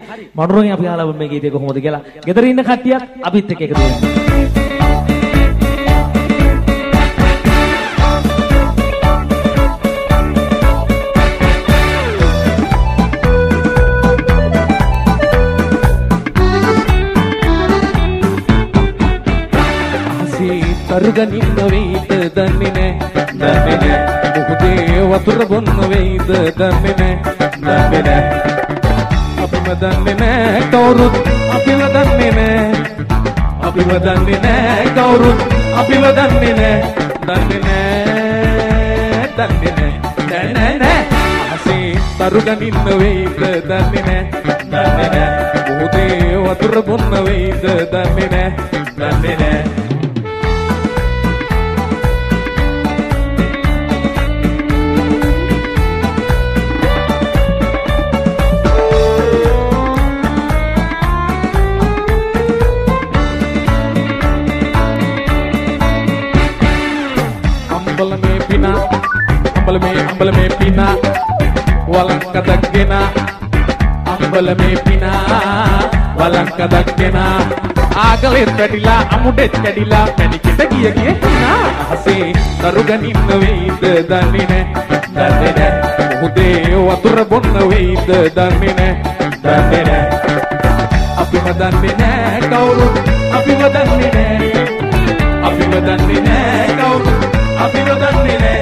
මනුරෝගෙන් අපි අහලා මේ ගීතේ කොහොමද කියලා. ගෙදර ඉන්න කට්ටියක් අපිත් එක්ක එකතු වෙනවා. තරුගනින්න වෙයිද දන්නේ නැහැ මොහොතේ වතුර බොන්න වෙයිද දන්නේ නැහැ අපිම දන්නේ නැහැ කවුරුත් අපිව දන්නේ නැහැ අපිව දන්නේ නැහැ කවුරුත් අපිව දන්නේ නැහැ අසේ තරුගනින්න වෙයිද දන්නේ නැහැ මොහොතේ වතුර බොන්න වෙයිද දන්නේ නැහැ අම්බලමේ පිනා වලංකදක්ගෙන අම්බලමේ පිනා වලංකදක්ගෙන ආගලෙත් පැටිලා අමුඩෙත් කැඩිලා පැණිකිට ගිය පිනා අහසේ තරුගනින්න වෙයිද දන්නේ නැහැ මොහොතේ වතුර බොන්න වෙයිද දන්නේ නැහැ අපිව දන්නේ නැහැ කවුරුත් අපිව දන්නේ නැහැ අපිව දන්නේ නැහැ කවුරුත් අපිව දන්නේ නැහැ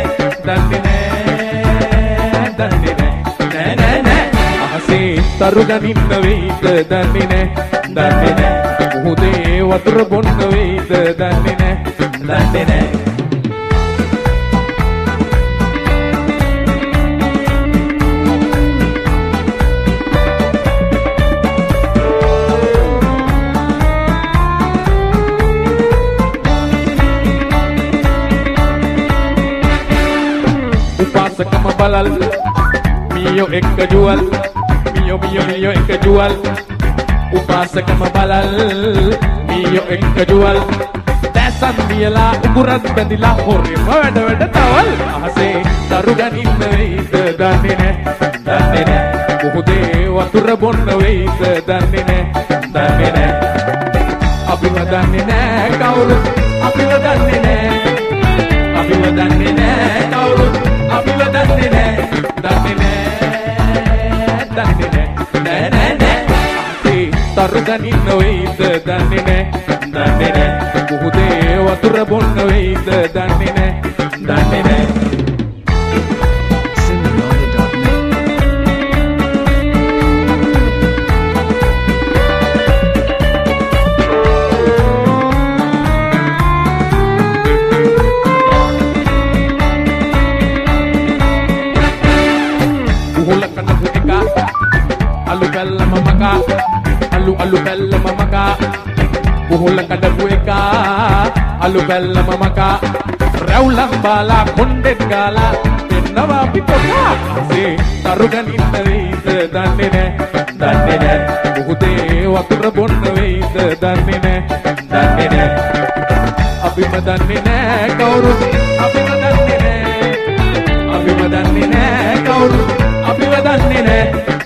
අහසේ තරුගනින්න වෙයිද දන්නේ නැහැ මොහොතේ වතුර බොන්න වෙයිද දන්නේ නැහැ උපාසකම බලල් මියෝ එක්ක ජුවල් මියෝ එක්ක ජුවල් උපාසකම බලල් මියෝ එක්ක ජුවල් දැසන් දියලා උගුරත් බැඳිලා හොරෙම වැඩ තවල් අහසේ තරුගනින්න වෙයිද දන්නේ නැහැ මොහොතේ වතුර බොන්න වෙයිද දන්නේ නැහැ අපිව දන්නේ නැහැ කවුරුත් අපිව දන්නේ නැහැ අපිව දන්නේ නැහැ කවුරුත් අපිව දන්නේ නැහැ තරුගනින්න වෙයිද දන්නේ නැහැ මොහොතේ වතුර බොන්න වෙයිද දන්නේ නැහැ alu bella mamaka buhula kadabu eka alu bella mamaka raulang bala kondet gala ennawa pitoka se taruganinna veida danne ne buhude watura bonna veida danne ne apima danne ne kawuru apima danne ne kawuru apima danne ne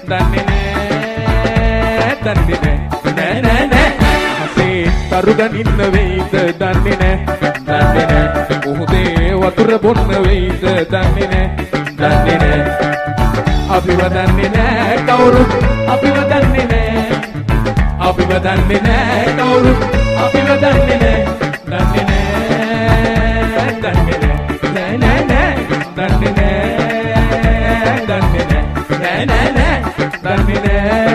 තරුගනින්න වෙයිද දන්නේ නැහැ මොහොතේ වතුර බොන්න වෙයිද දන්නේ නැහැ අපිව දන්නේ නැහැ කවුරුත් අපිව දන්නේ නැහැ කවුරුත් අපිව දන්නේ නැහැ